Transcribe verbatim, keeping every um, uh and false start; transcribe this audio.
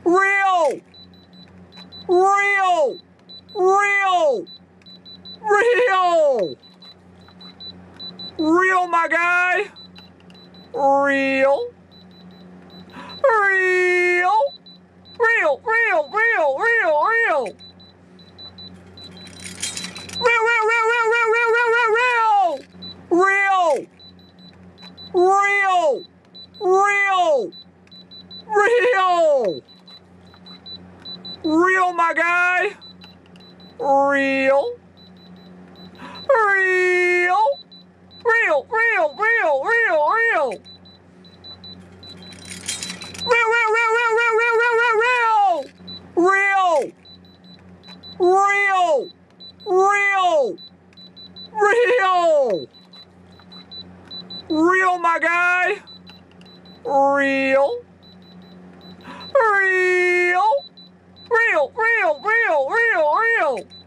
Real! Real! Real! Real! Real, my guy! Real! Real! Real, real, real, real, real! Real, real, real, real, real, real, real, real, real! Real! Real! Real! Real, my guy! Real! Real! Real, real, real, real, real! Real, real, real, real, real, real, real, real, real! Real! Real! Real! Real, my guy! Real! Real! Real, real, real, real, real!